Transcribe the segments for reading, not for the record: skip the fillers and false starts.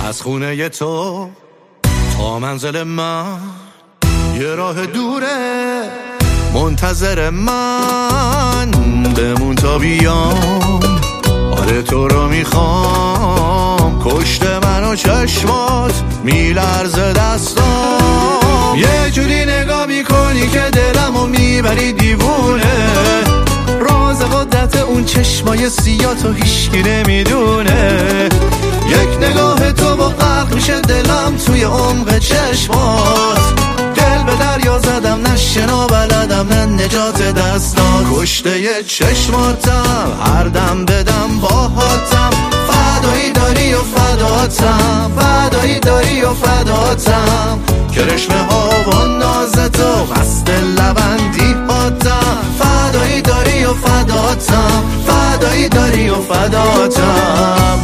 از خونه تو تا منزل من یه راه دوره، منتظر من بمون تا بیام. آره تو رو میخوام، کشته منو چشمات میلرزه دستام. یه جوری نگاه میکنی که دلمو میبری دیوونه، راز قدرت اون چشمای سیاتو هیشکی نمیدونه. یک نگاه تو با غرق میشه دلم توی عمق چشمات. دل به دریا زدم، نه شنا بلدم نه نجات دستات. کشته ی چشماتم، هر دم بدم باهاتم. فدایی داری و فداتم، فدایی داری و فداتم. کرشمه ها و ناز تو مست لبندی هاتم. فدایی داری و فداتم، فدایی داری و فداتم.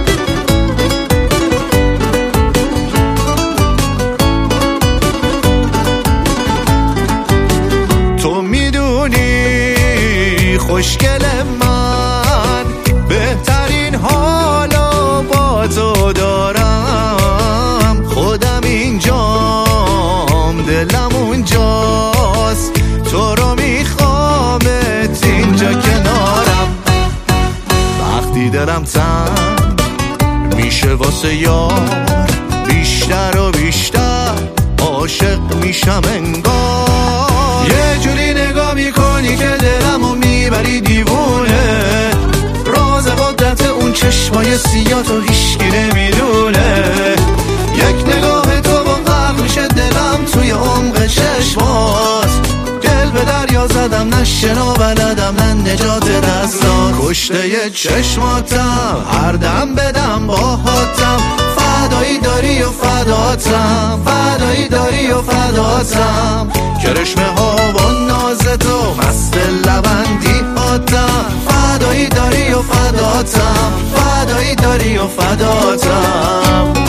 خوشگل من بهترین حالو با تو دارم. خودم اینجام، دلم اونجاست، تو رو میخوامت اینجا کنارم. وقتی دلم تنگ میشه واسه یار، بیشتر و بیشتر عاشق میشم انگار. یه جوری نگاه میکنی که دلمو میبری دیوونه، راز قدرت اون چشمای سیاتو هیشکی نمیدونه. یک نگاه تو با غرق میشه دلم توی عمق چشمات. دل به دریا زدم، نه شنا بلدم نه نجات دستات. کشته ی چشماتم، هر دم بدم باهاتم. فدایی داری و فداتم، فدایی داری و فداتم. کرشمه ها و ناز تو مست لبندی هاتم. فدایی داری و فداتم، فدایی داری و فداتم.